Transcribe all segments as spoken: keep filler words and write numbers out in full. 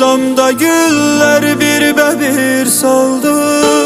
Uçsam da güller bir be bir saldı.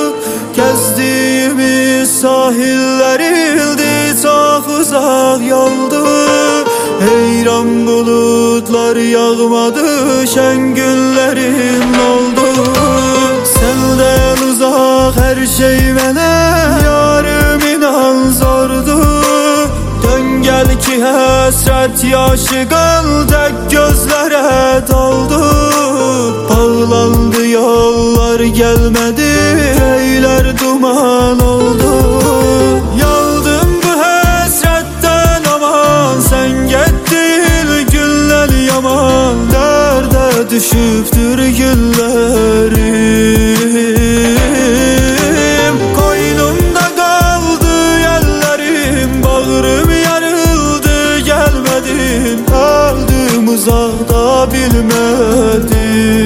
Gezdiğimiz sahiller ildi, çok uzak yoldu. Heyran bulutlar yağmadı, şen günlerim oldu. Senden uzak her şey mene, yarım inan zordu. Dön gel ki hasret yaşı kal, tek gözlere doldu. Bağlandı yollar gelmedi, eyler duman oldu. Yaldım bu hasretten aman, sen gittin günler yaman. Derde düşüptür günlerim, koynumda kaldı yerlerim. Bağrım yarıldı gelmedin, öldüm uzakta bilmedim.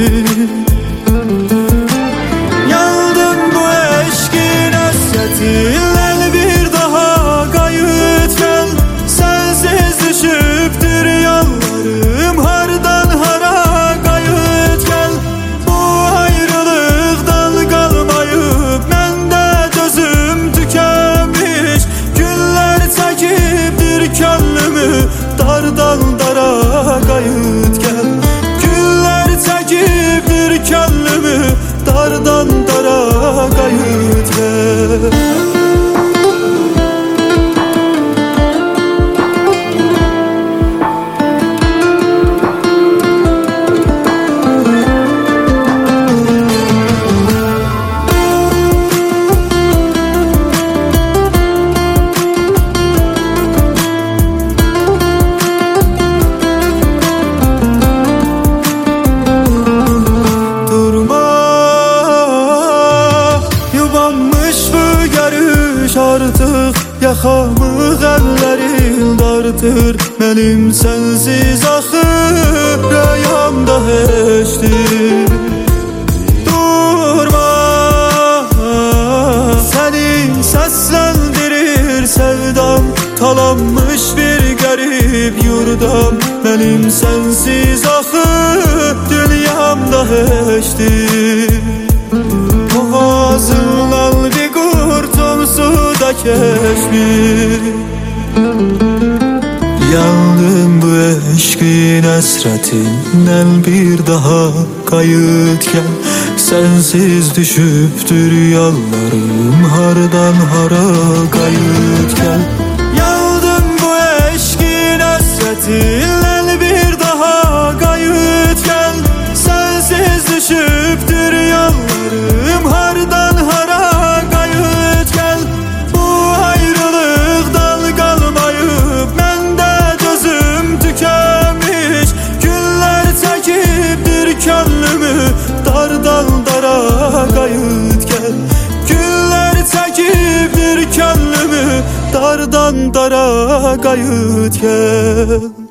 Yandım bu eşkin hasretinle, bir daha kayıt gel. Sensiz düşüptür yollarım, hardan hara kayıt gel. Bu ayrılıktan kalmayıp mende gözüm tükenmiş. Günler çekiptir könlümü, dardan dara kayıt gel. Günler çekiptir könlümü, dardan dara kayıt gel. Artık yakamı ellerin dartır. Benim sensiz ahır rüyamda heçtir. Durma, seni seslendirir sevdam. Talanmış bir garip yurdam. Benim sensiz ahır dünyamda heçtir. Boğazımdan bir kurtum suda keşfir. Yandım bu eşkin hasretinden, bir daha kayıt gel. Sensiz düşüptür yollarım, hardan hara kayıt gel. Yandım bu eşkin hasretinden, bir daha kayıt gel. Sensiz düşüptür yollarım, hardan hara kayıt gel. Bu ayrılıktan kalmayıp mende gözüm tükenmiş. Günler çekiptir könlümü, dardan dara kayıt gel. Günler çekiptir könlümü, dardan dara kayıt gel.